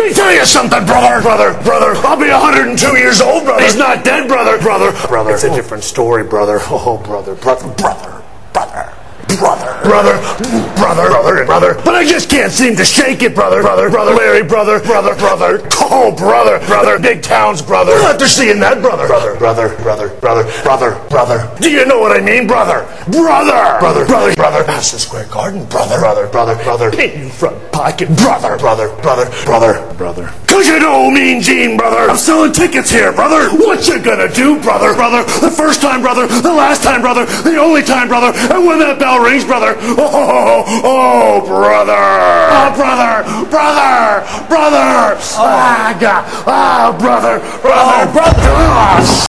me tell you something, brother. Brother. I'll be 102 years old, brother. He's not dead, brother. Brother. It's a different story, brother. Oh, brother. Brother. But I just can't seem to shake it, brother. Larry, brother. Oh, brother. Big towns, brother. After seeing that, brother. Do you know what I mean, brother? Brother. Madison Square Garden, brother. In front pocket, brother. Cause you know Mean Gene, brother. I'm selling tickets here, brother. What you gonna do, brother? The first time, brother. The last time, brother. The only time, brother. And when that bell rings, brother. Oh, brother. Oh, brother. Ah, God. Ah, brother.